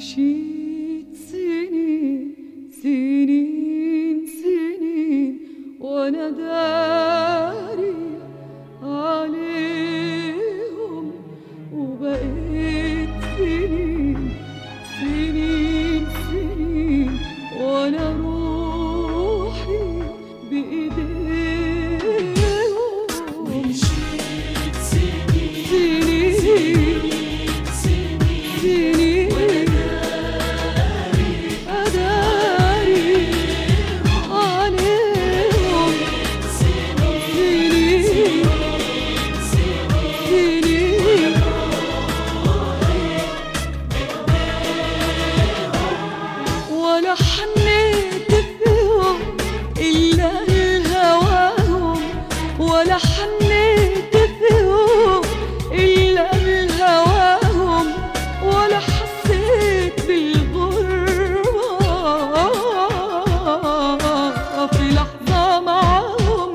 مشيت سنين سنين سنين وانا داري عليهم، وبقيت سنين سنين سنين وانا روحي بايديهم. مشيت سنين سنين سنين أداري عليهم، سنين سنين ولا حنيت فيهم إلا لهواهم، ولا حنيت فيهم إلا لهواهم، ولا حسيت بالغربة في لحظة معاهم.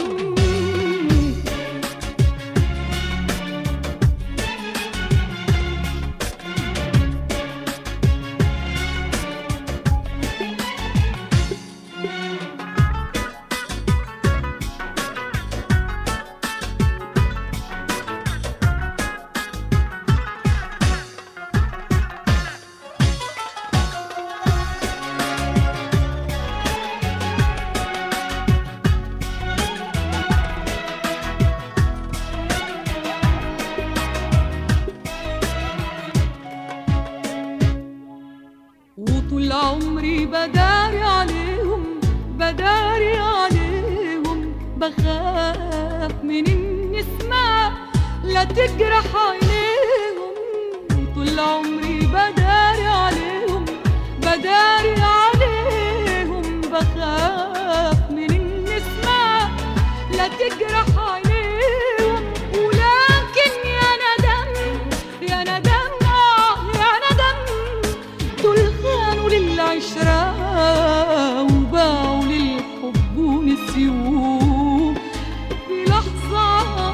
وطول عمري بداري عليهم بداري عليهم، بخاف من النسمة لا تجرح عينيهم. طول عمري بداري عليهم بداري عليهم، بخاف من النسمة لا تجرح عينيهم. ولكن يا ندم يا ندم يا ندم، دول خانوا للعشرة وباعوا للحب ونسيوه في لحظة.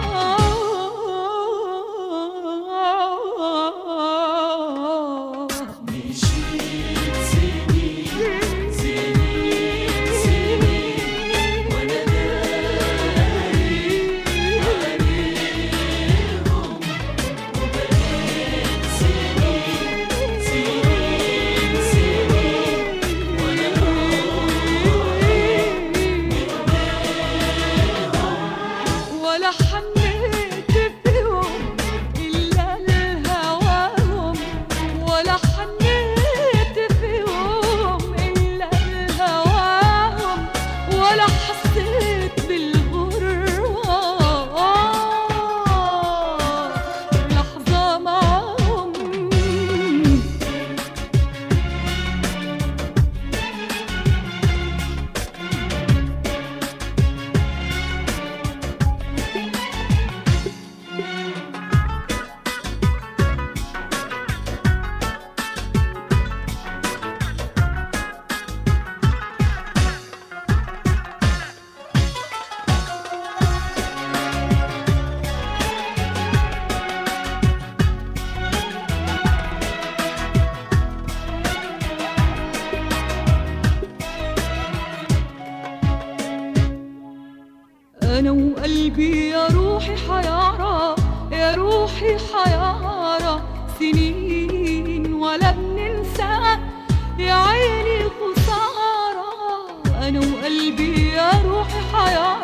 مشيت سنين سنين وانا داري عليهم، وبقيت سنين سنين وانا ولا حنيت فيهم إلا لهواهم، ولا حنيت فيهم إلا لهواهم، ولا حسيت بالغربة في لحظة معاهم. أنا وقلبي يا روحي حيارى يا روحي حيارى، سنين ولا بننسى يا عيني خسارة. أنا وقلبي يا روحي حيارى